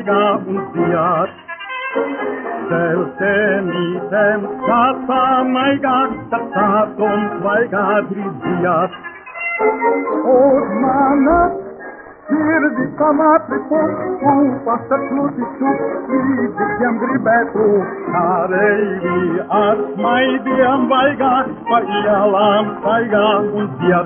vaiga un ziar. Del temitem tata maiga, tata tom vaiga driziat. Odmana sirdi samatri tu pasta kluti tu diam gribetu areivi as mai diam vaiga paialam vaiga un ziat.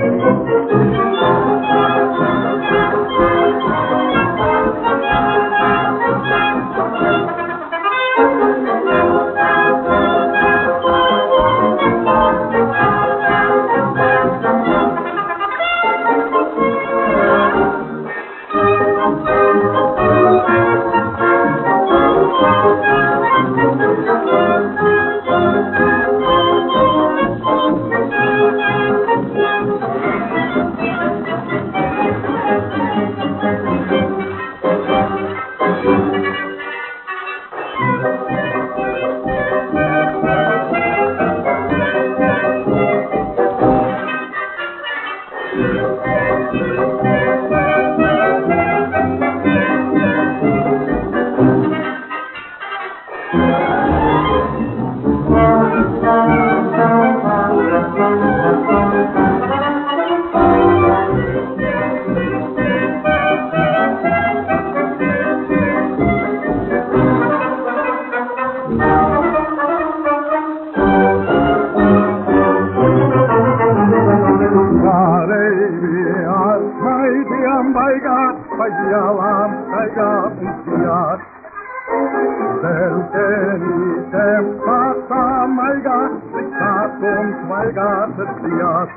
Paialam vaiga un ziat. Del temitem tata maiga, tatom vaiga ziat.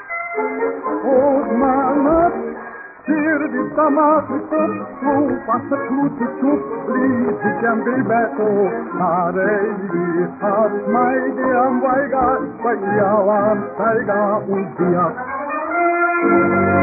Odmanat sirdi samatri tu pasta kluti tu diam gribetu areivi as mai diam vaiga paialam vaiga un ziat.